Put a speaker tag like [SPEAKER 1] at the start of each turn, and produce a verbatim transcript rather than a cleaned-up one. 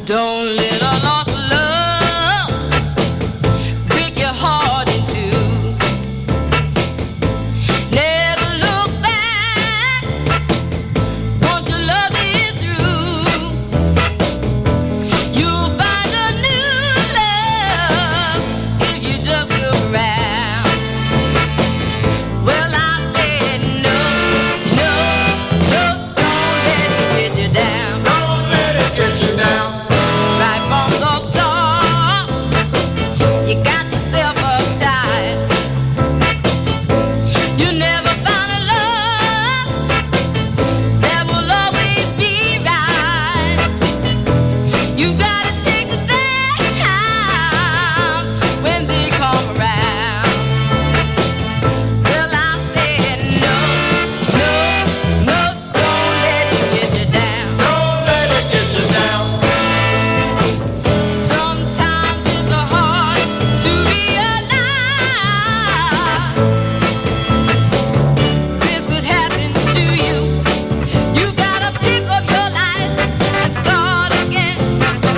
[SPEAKER 1] Don't let a lost love break your heart in two. Never look back once your love is through. You'll find a new love if you just look around. Well, I said no, no, no, don't let it get you down.
[SPEAKER 2] Don't let it get you down.
[SPEAKER 1] Right from the start, you got yourself uptight. You never found a love that will always be right. You got